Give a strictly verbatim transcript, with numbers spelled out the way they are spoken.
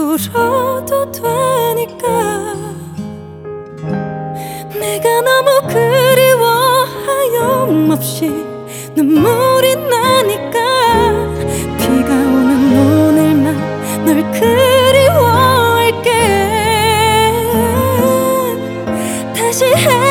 울어도 되니까. 내가 너무 그리워 하염없이 눈물이 나니까. 비가 오는 오늘만 널 그리워할게. 다시 해